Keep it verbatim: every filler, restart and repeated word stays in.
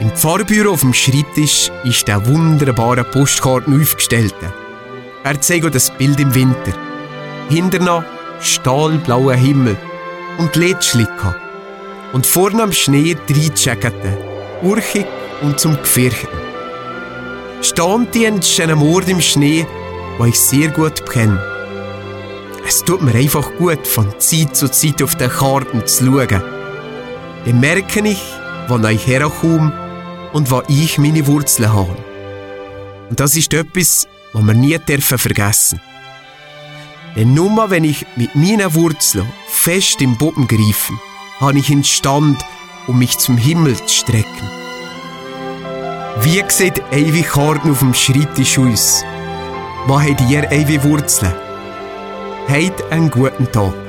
Im Pfarrbüro auf dem Schreibtisch ist der wunderbare Postkarten aufgestellt. Er zeigt das Bild im Winter. Hinterna stahlblauer Himmel und Lädschlicke. Und vorne am Schnee drei Jacketen, urchig und zum Gefürchten. Stand die an einem Ort im Schnee, den ich sehr gut kenne. Es tut mir einfach gut, von Zeit zu Zeit auf den Karten zu schauen. Dann merke ich, wo ich herkomme und wo ich meine Wurzeln habe. Und das ist etwas, was wir nie dürfen vergessen. Denn nur wenn ich mit meinen Wurzeln fest im Boden greife, habe ich den Stand, um mich zum Himmel zu strecken. Wie sieht eure Karten auf dem Schreibtisch aus? Wo habt ihr eure Wurzeln? Habt einen guten Tag.